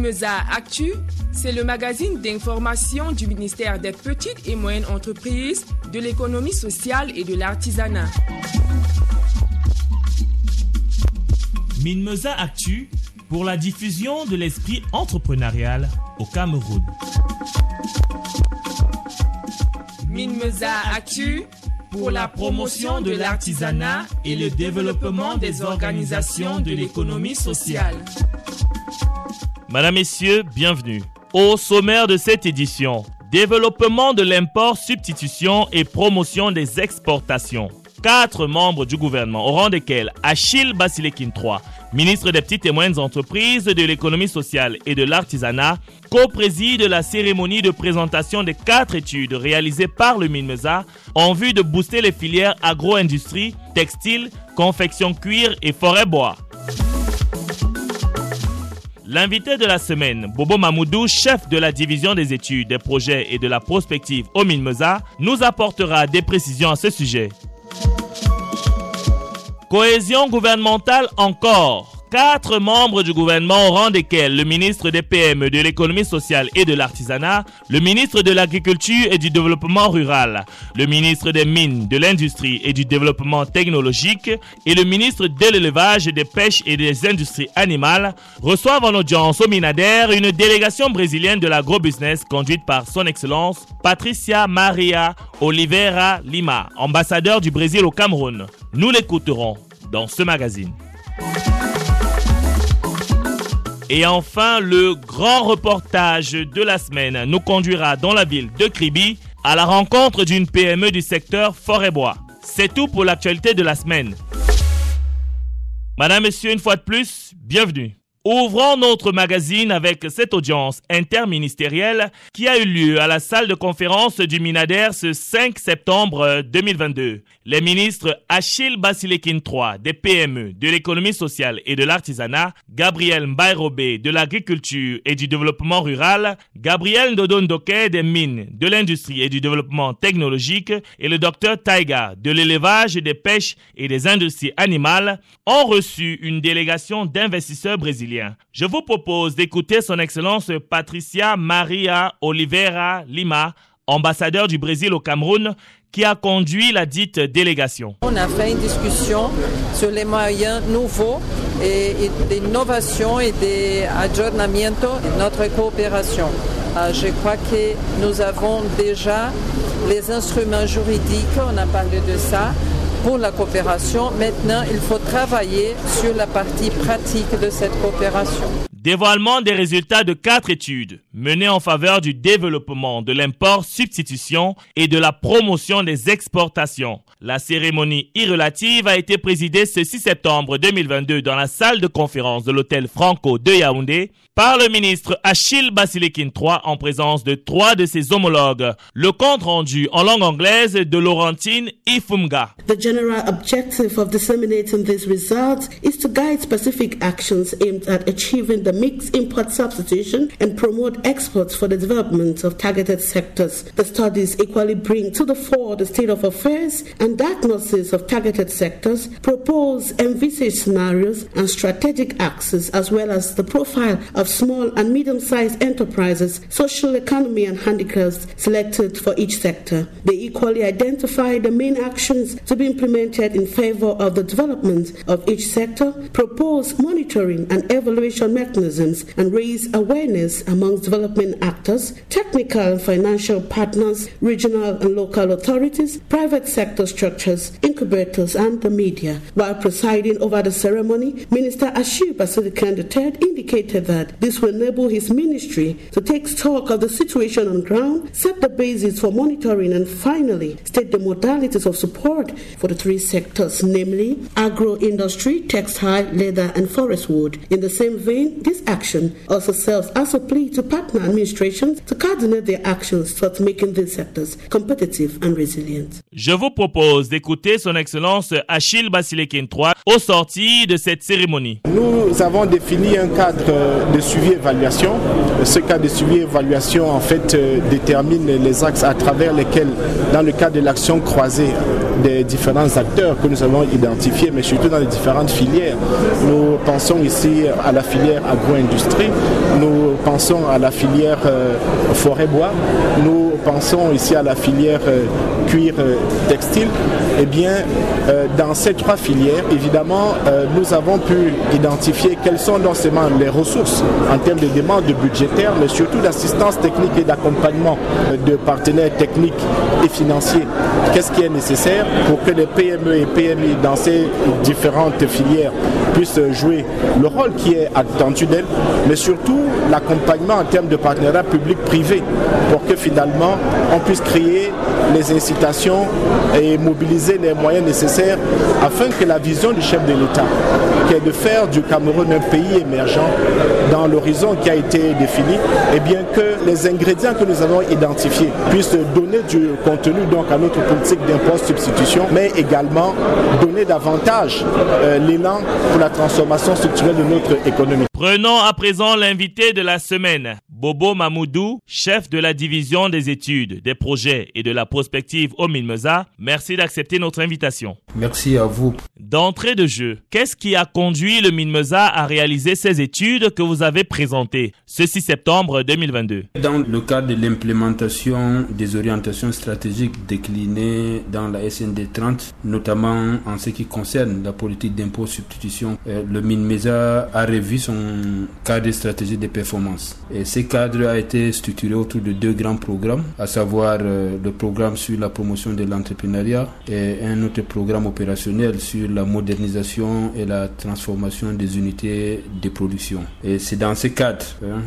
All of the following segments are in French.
Minmesa Actu, c'est le magazine d'information du ministère des Petites et Moyennes Entreprises, de l'économie sociale et de l'artisanat. Minmesa Actu pour la diffusion de l'esprit entrepreneurial au Cameroun. Minmesa Actu pour la promotion de l'artisanat et le développement des organisations de l'économie sociale. Madame, Messieurs, bienvenue. Au sommaire de cette édition, développement de l'import, substitution et promotion des exportations. 4 membres du gouvernement, au rang desquels Achille Basilekin III, ministre des Petites et Moyennes Entreprises, de l'économie sociale et de l'artisanat, co-préside la cérémonie de présentation des 4 études réalisées par le Minmesa en vue de booster les filières agro-industrie, textile, confection cuir et forêt-bois. L'invité de la semaine, Bobo Mamoudou, chef de la division des études, des projets et de la prospective au Minmesa, nous apportera des précisions à ce sujet. Cohésion gouvernementale encore. 4 membres du gouvernement au rang desquels le ministre des PME, de l'économie sociale et de l'artisanat, le ministre de l'agriculture et du développement rural, le ministre des mines, de l'industrie et du développement technologique et le ministre de l'élevage, des pêches et des industries animales reçoivent en audience au Minader une délégation brésilienne de l'agrobusiness conduite par son excellence Patricia Maria Oliveira Lima, ambassadeur du Brésil au Cameroun. Nous l'écouterons dans ce magazine. Et enfin, le grand reportage de la semaine nous conduira dans la ville de Kribi à la rencontre d'une PME du secteur forêt-bois. C'est tout pour l'actualité de la semaine. Madame, Messieurs, une fois de plus, bienvenue. Ouvrons notre magazine avec cette audience interministérielle qui a eu lieu à la salle de conférence du Minader ce 5 septembre 2022. Les ministres Achille Basilekin III des PME, de l'économie sociale et de l'artisanat, Gabriel Mbaye-Robé de l'agriculture et du développement rural, Gabriel Ndodondoké des mines, de l'industrie et du développement technologique et le Dr Taiga de l'élevage, des pêches et des industries animales ont reçu une délégation d'investisseurs brésiliens. Je vous propose d'écouter son excellence Patricia Maria Oliveira Lima, ambassadeur du Brésil au Cameroun, qui a conduit la dite délégation. On a fait une discussion sur les moyens nouveaux et d'innovation et d'aggiornamento de notre coopération. Je crois que nous avons déjà les instruments juridiques, on a parlé de ça, pour la coopération. Maintenant, il faut travailler sur la partie pratique de cette coopération. Dévoilement des résultats de 4 études menées en faveur du développement de l'import, substitution et de la promotion des exportations. La cérémonie irrelative a été présidée ce 6 septembre 2022 dans la salle de conférence de l'hôtel Franco de Yaoundé par le ministre Achille Basilekin III en présence de 3 de ses homologues. Le compte rendu en langue anglaise de Laurentine Ifumga. The general objective of disseminating these results is to guide specific actions aimed at achieving the mixed import substitution and promote exports for the development of targeted sectors. The studies equally bring to the fore the state of affairs and diagnosis of targeted sectors, propose envisaged scenarios and strategic axes, as well as the profile of small and medium-sized enterprises, social economy and handicrafts selected for each sector. They equally identify the main actions to be implemented in favor of the development of each sector, propose monitoring and evaluation mechanisms, and raise awareness amongst development actors, technical and financial partners, regional and local authorities, private sector structures, incubators, and the media. While presiding over the ceremony, Minister Achille Basilekin III indicated that this will enable his ministry to take stock of the situation on ground, set the basis for monitoring, and finally state the modalities of support for the 3 sectors, namely agro-industry, textile, leather, and forest wood. In the same vein, this action also serves as a plea to partner administrations to coordinate their actions towards making these sectors competitive and resilient. Je vous propose d'écouter son Excellence Achille Basilekin III au sorti de cette cérémonie. Nous avons défini un cadre de suivi-évaluation. Ce cadre de suivi-évaluation en fait détermine les axes à travers lesquels, dans le cadre de l'action croisée des différents acteurs que nous avons identifiés, mais surtout dans les différentes filières. Nous pensons ici à la filière agro-industrie, nous pensons à la filière forêt-bois, nous pensons ici à la filière cuir textile. Eh bien, dans ces trois filières, évidemment, nous avons pu identifier quelles sont non seulement les ressources en termes de demandes budgétaires, mais surtout d'assistance technique et d'accompagnement de partenaires techniques et financiers. Qu'est-ce qui est nécessaire pour que les PME et PMI dans ces différentes filières puissent jouer le rôle qui est attendu d'elles, mais surtout l'accompagnement en termes de partenariat public-privé pour que finalement on puisse créer les incitations et mobiliser les moyens nécessaires afin que la vision du chef de l'État, qui est de faire du Cameroun un pays émergent dans l'horizon qui a été défini, et bien que les ingrédients que nous avons identifiés puissent donner du contenu donc à notre politique d'impôt-substitution, mais également donner davantage l'élan pour la transformation structurelle de notre économie. Prenons à présent l'invité de la semaine, Bobo Mamoudou, chef de la division des études, des projets et de la prospective au MINMESA. Merci d'accepter notre invitation. Merci à vous. D'entrée de jeu, qu'est-ce qui a conduit le MINMESA à réaliser ces études que vous avez présentées ce 6 septembre 2022? Dans le cadre de l'implémentation des orientations stratégiques déclinées dans la SND 30, notamment en ce qui concerne la politique d'impôt-substitution, le MINMESA a revu son cadre stratégique de performance. Et ce cadre a été structuré autour de deux grands programmes, à savoir le programme sur la promotion de l'entrepreneuriat et un autre programme opérationnel sur la modernisation et la transformation des unités de production. Et c'est dans ce cadre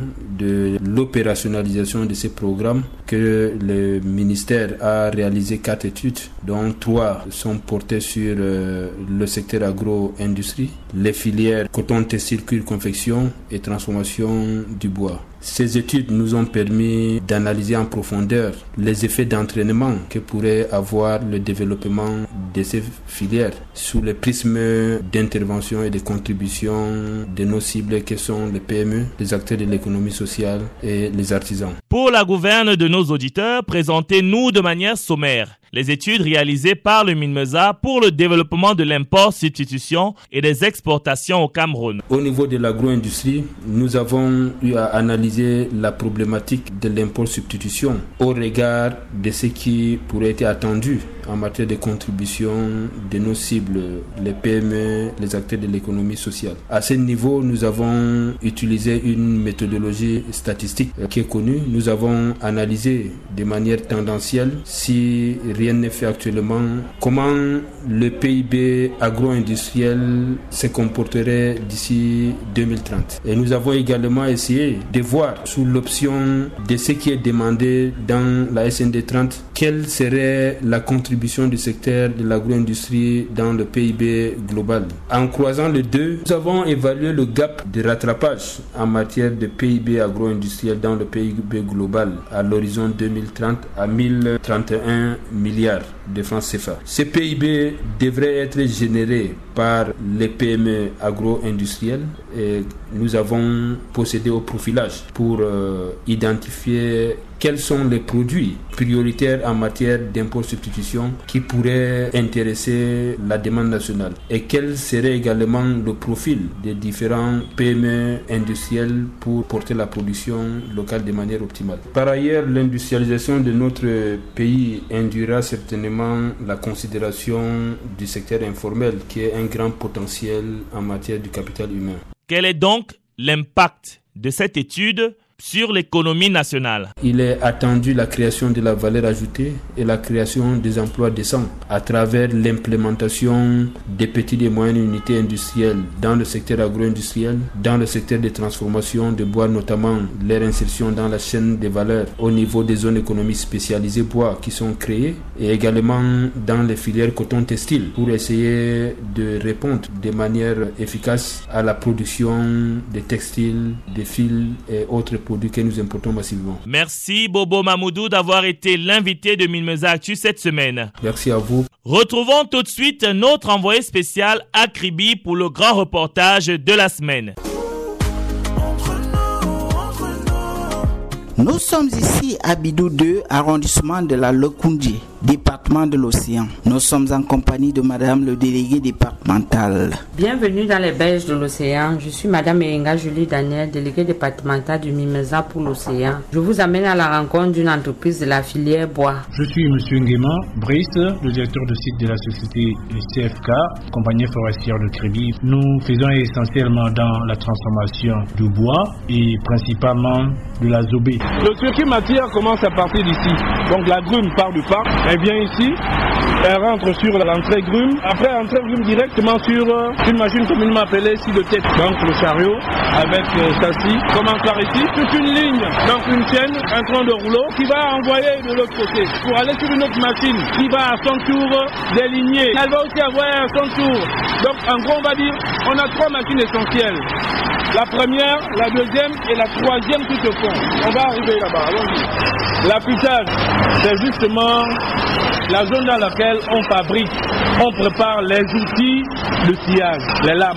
de l'opérationnalisation de ces programmes que le ministère a réalisé 4 études, dont 3 sont portées sur le secteur agro-industrie, les filières coton, textile, cuir, confection et transformation du bois. Ces études nous ont permis d'analyser en profondeur les effets d'entraînement que pourrait avoir le développement de ces filières sous le prisme d'intervention et de contribution de nos cibles qui sont les PME, les acteurs de l'économie sociale et les artisans. Pour la gouverne de nos auditeurs, présentez-nous de manière sommaire les études réalisées par le MINMESA pour le développement de l'import-substitution et des exportations au Cameroun. Au niveau de l'agro-industrie, nous avons eu à analyser la problématique de l'import-substitution au regard de ce qui pourrait être attendu en matière de contribution de nos cibles, les PME, les acteurs de l'économie sociale. À ce niveau, nous avons utilisé une méthodologie statistique qui est connue. Nous avons analysé de manière tendancielle, si rien n'est fait actuellement, comment le PIB agro-industriel se comporterait d'ici 2030. Et nous avons également essayé de voir sous l'option de ce qui est demandé dans la SND 30, quelle serait la contribution du secteur de l'agro-industrie dans le PIB global. En croisant les deux, nous avons évalué le gap de rattrapage en matière de PIB agro-industriel dans le PIB global à l'horizon 2030 à 1031 milliards de francs CFA. Ce PIB devrait être généré par les PME agro-industrielles et nous avons procédé au profilage pour identifier quels sont les produits prioritaires en matière d'impôt-substitution qui pourraient intéresser la demande nationale et quel serait également le profil des différents PME industriels pour porter la production locale de manière optimale. Par ailleurs, l'industrialisation de notre pays induira certainement la considération du secteur informel qui est un grand potentiel en matière du capital humain. Quel est donc l'impact de cette étude sur l'économie nationale? Il est attendu la création de la valeur ajoutée et la création des emplois décents à travers l'implémentation des petites et moyennes unités industrielles dans le secteur agro-industriel, dans le secteur des transformations de bois, notamment leur insertion dans la chaîne des valeurs au niveau des zones économiques spécialisées bois qui sont créées et également dans les filières coton-textile pour essayer de répondre de manière efficace à la production des textiles, des fils et autres produits que nous importons massivement. Merci Bobo Mamoudou d'avoir été l'invité de Minmeza Actu cette semaine. Merci à vous. Retrouvons tout de suite notre envoyé spécial à Kribi pour le grand reportage de la semaine. Nous sommes ici à Bidou 2, arrondissement de la Lokoundji, département de l'Océan. Nous sommes en compagnie de madame le délégué départemental. Bienvenue dans les berges de l'Océan. Je suis madame Eyenga Julie Daniel, déléguée départementale du Mimeza pour l'Océan. Je vous amène à la rencontre d'une entreprise de la filière bois. Je suis monsieur Nguema Brice, le directeur de site de la société CFK, compagnie forestière de Kribi. Nous faisons essentiellement dans la transformation du bois et principalement de la zobé. Le circuit matière commence à partir d'ici. Donc la grume part du parc, elle vient ici, elle rentre sur l'entrée grume. Après, entrée grume directement sur une machine communément appelée scie de tête. Donc le chariot avec sa scie commence par ici. Toute une ligne, donc une chaîne, un tronc de rouleau qui va envoyer de l'autre côté pour aller sur une autre machine qui va à son tour déligner. Elle va aussi avoir à son tour. Donc en gros, on va dire, on a 3 machines essentielles. La première, la deuxième et la troisième tout au fond. On va arriver là-bas, allons-y. L'affûtage, c'est justement la zone dans laquelle on fabrique, on prépare les outils de sciage, les lames.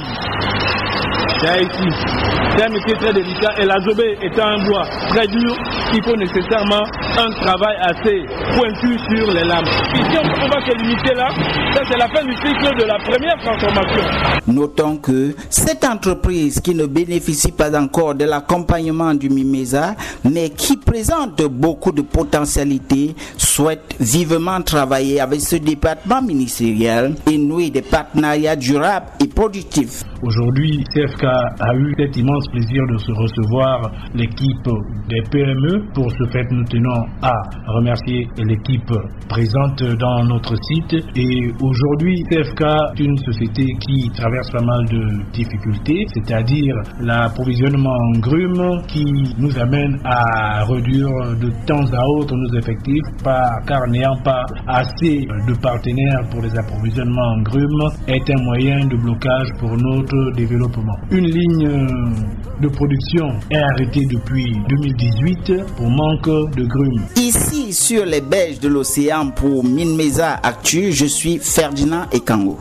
C'est ici. C'est un métier très délicat et la zobé étant un bois très dur, il faut nécessairement un travail assez pointu sur les lames. Ici, on va se limiter là. Ça, c'est la fin du cycle de la première transformation. Notons que cette entreprise qui ne bénéficie pas encore de l'accompagnement du Mimeza, mais qui présente beaucoup de potentialités, souhaite vivement travailler avec ce département ministériel et nouer des partenariats durables et productifs. Aujourd'hui, CFK a eu cet immense plaisir de se recevoir l'équipe des PME. Pour ce fait, nous tenons à remercier l'équipe présente dans notre site. Et aujourd'hui, CFK est une société qui traverse pas mal de difficultés, c'est-à-dire l'approvisionnement en grumes qui nous amène à réduire de temps à autre nos effectifs, car n'ayant pas assez de partenaires pour les approvisionnements en grumes est un moyen de blocage pour notre développement. Une ligne de production est arrêtée depuis 2018 pour manque de grumes. Ici, sur les berges de l'Océan pour Minmeza Actu, je suis Ferdinand Ekango.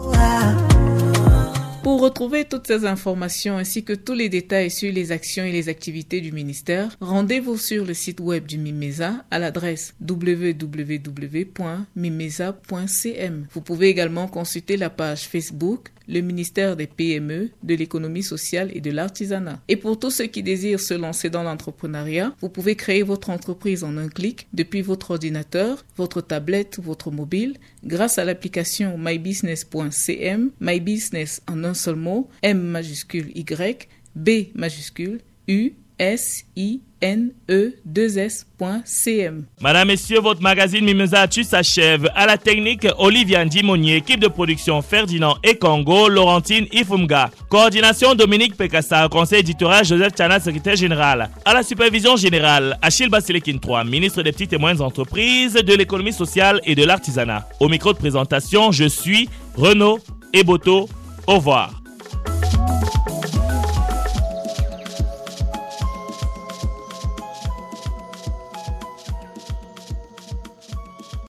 Pour retrouver toutes ces informations ainsi que tous les détails sur les actions et les activités du ministère, rendez-vous sur le site web du Mimeza à l'adresse www.mimeza.cm. Vous pouvez également consulter la page Facebook le ministère des PME, de l'économie sociale et de l'artisanat. Et pour tous ceux qui désirent se lancer dans l'entrepreneuriat, vous pouvez créer votre entreprise en un clic depuis votre ordinateur, votre tablette ou votre mobile grâce à l'application mybusiness.cm, mybusiness en un seul mot, M majuscule Y, B majuscule U, SINE2S.cm. Madame, Messieurs, votre magazine Minmeza Actu s'achève. À la technique, Olivia Ndimonier, équipe de production Ferdinand et Congo, Laurentine Ifumga. Coordination Dominique Pekassa, conseil éditorial Joseph Tchana, secrétaire général. À la supervision générale, Achille Basilikin III, ministre des petites et moyennes entreprises, de l'économie sociale et de l'artisanat. Au micro de présentation, je suis Renaud Eboto. Au revoir.